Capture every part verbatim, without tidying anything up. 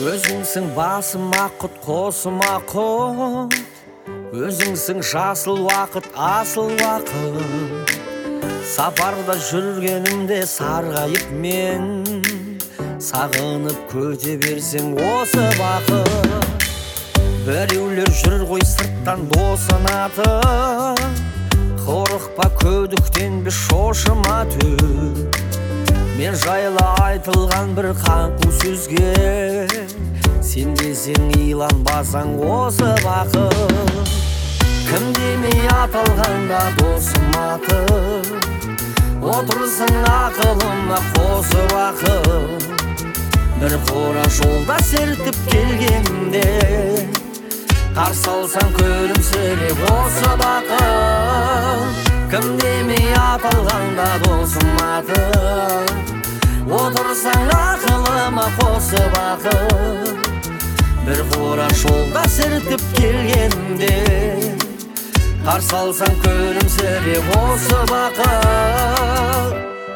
Өзіңсің басыма құт, қосыма құт, өзіңсің жасыл уақыт, асыл уақыт. Сапарда жүргенімде сарғайып мен, сағынып көте берсең осы бақыт. Біреулер жүр ғой сырттан досынатып, қорықпа көдіктен бе шошыма төк. Мен жайлы айтылған бір қаңқу сөзге сенбесең иланбасаң осы бақыт. Кім демей аталғанда досым атып, отырсың ақылыма қосып ақыл. Бір қора жолда сертіп келгенде, қарсы алсаң күлімсіреп осы бақыт. Кім демей аталғанда досым атып, отырсаң ақылыма қосып ақыл. Бір қора жолда сертіп келгенде, қарсы алсаң күлімсіреп осы бақыт.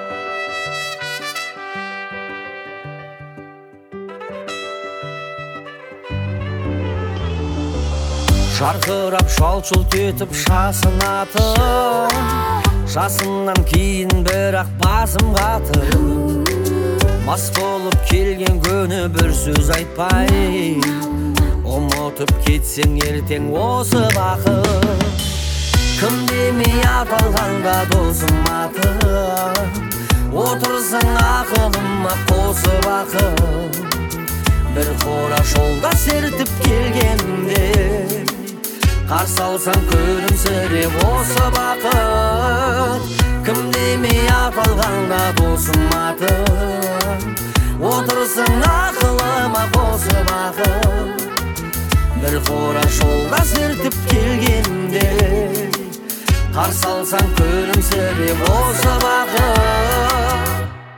Жарқырап жалт-жұлт етіп жасынатып, жасымнан кейін бірақ басым қатып. Мас болып келген күні бір сөз айтпай, ұмытып кетсең ертең осы бақыт. Кім демей аталғанда досым атып, отырсың ақылыма қосып ақыл. Бір қора жолда сертіп келгенде, қарсы алсаң күлімсіреп осы бақыт. Кім демей аталғанда досым атып, отырсың ақылыма қосып ақыл. Бір қора жолда сертіп келгенде, қарсы алсаң күлімсіреп осы бақыт.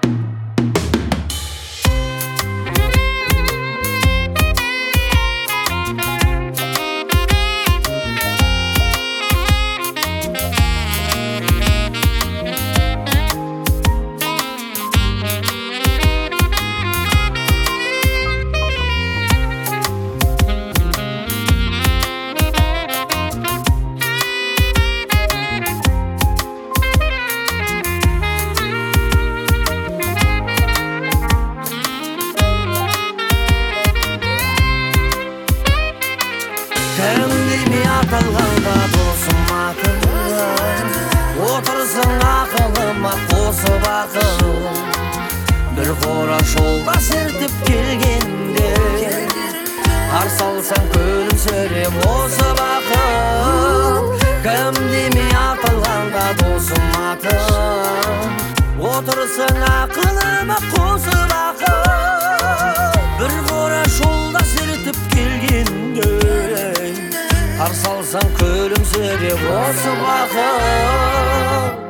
Кім демей аталғанда досым атып, отырсың ақылыма қосып ақыл. Бір қора жолда сертіп келгенде, қарсы алсаң күлімсіреп осы бақыт. Кім демей аталғанда досым атып, отырсың ақылыма қосып ақыл. Бір қора жолда сертіп келгенде, қарсы алсаң күлімсіреп осы бақыт.